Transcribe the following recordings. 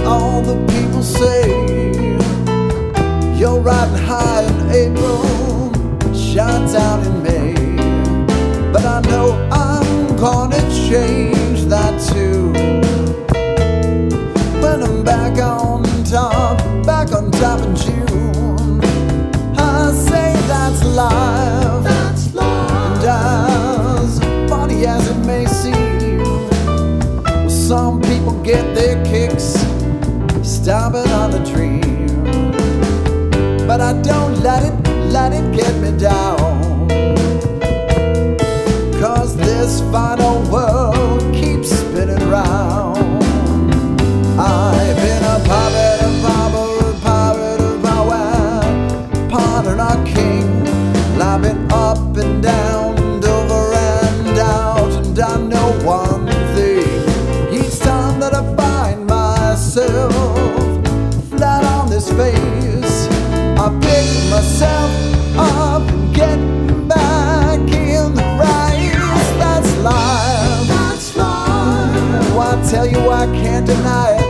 all the people say you're riding high in April, shine down in May. But I know I'm gonna change that too. When I'm back on top in June, I say that's life. That's life. And as funny as it may seem, well, some people get their kicks stomping on a dream. But I don't let it get me down, 'cause this final world keeps spinning round. I've been a pirate, a pawn and a king, climbing up and down and over and out. And I know one thing, each time that I find myself flat on this face, I pick myself up and get back in the race. That's life. That's life. Oh, I tell you, I can't deny it.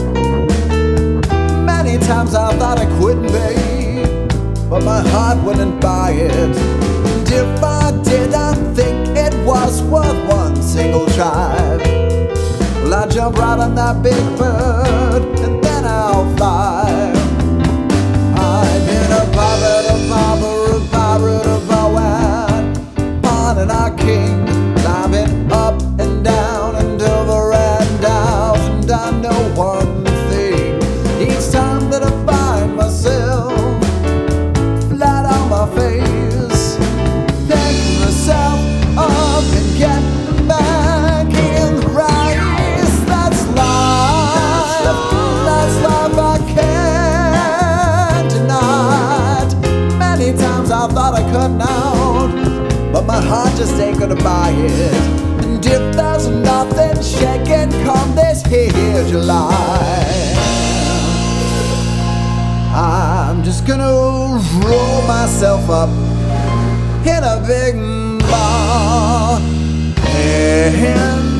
Many times I thought I couldn't be, but my heart wouldn't buy it. And if I did, I'd think it was worth one single drive. Well, I'd jump right on that big bird and then I'll fly. I've been a pirate, a pawn and a king, climbing up and down and over and out. And I know one thing, each time that I find myself flat on my face, pick myself up and get back in the race. That's life. That's life, I can't deny it. Many times I thought I couldn't out, but my heart just ain't gonna buy it. And if there's nothing shaking come this here July, I'm just gonna roll myself up in a big ball and